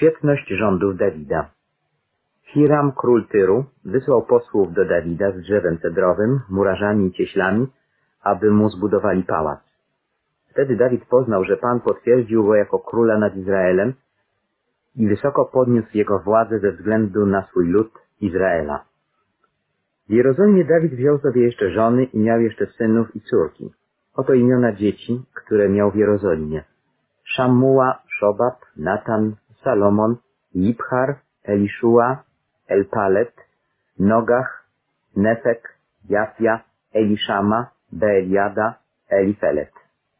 Świetność rządów Dawida. Hiram, król Tyru, wysłał posłów do Dawida z drzewem cedrowym, murarzami i cieślami, aby mu zbudowali pałac. Wtedy Dawid poznał, że Pan potwierdził go jako króla nad Izraelem i wysoko podniósł jego władzę ze względu na swój lud Izraela. W Jerozolimie Dawid wziął sobie jeszcze żony i miał jeszcze synów i córki. Oto imiona dzieci, które miał w Jerozolimie: Szammuła, Szobab, Natan, Salomon, Jibchar, Eliszua, Elpalet, Nogach, Nefek, Jafia, Eliszama, Beeliada, Elifelet.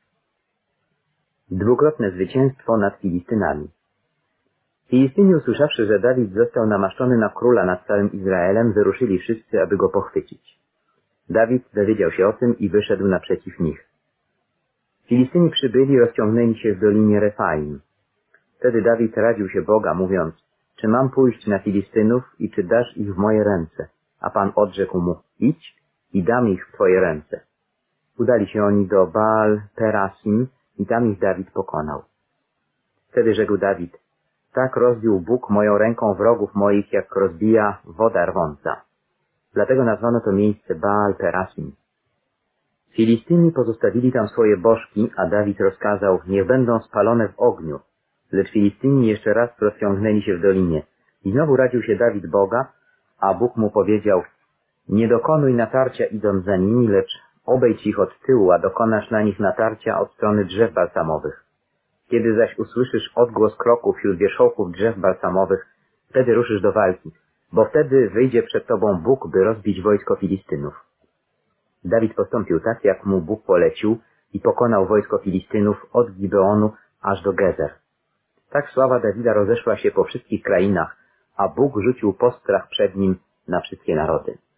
Dwukrotne zwycięstwo nad Filistynami. Filistyni, usłyszawszy, że Dawid został namaszczony na króla nad całym Izraelem, wyruszyli wszyscy, aby go pochwycić. Dawid dowiedział się o tym i wyszedł naprzeciw nich. Filistyni przybyli i rozciągnęli się w dolinie Refaim. Wtedy Dawid radził się Boga, mówiąc: czy mam pójść na Filistynów i czy dasz ich w moje ręce? A Pan odrzekł mu: idź i dam ich w twoje ręce. Udali się oni do Baal Perasim i tam ich Dawid pokonał. Wtedy rzekł Dawid: tak rozbił Bóg moją ręką wrogów moich, jak rozbija woda rwąca. Dlatego nazwano to miejsce Baal Perasim. Filistyni pozostawili tam swoje bożki, a Dawid rozkazał: niech będą spalone w ogniu. Lecz Filistyni jeszcze raz rozciągnęli się w dolinie. I znowu radził się Dawid Boga, a Bóg mu powiedział: nie dokonuj natarcia idąc za nimi, lecz obejdź ich od tyłu, a dokonasz na nich natarcia od strony drzew balsamowych. Kiedy zaś usłyszysz odgłos kroków wśród wierzchołków drzew balsamowych, wtedy ruszysz do walki, bo wtedy wyjdzie przed tobą Bóg, by rozbić wojsko Filistynów. Dawid postąpił tak, jak mu Bóg polecił, i pokonał wojsko Filistynów od Gibeonu aż do Gezer. Tak sława Dawida rozeszła się po wszystkich krainach, a Bóg rzucił postrach przed nim na wszystkie narody.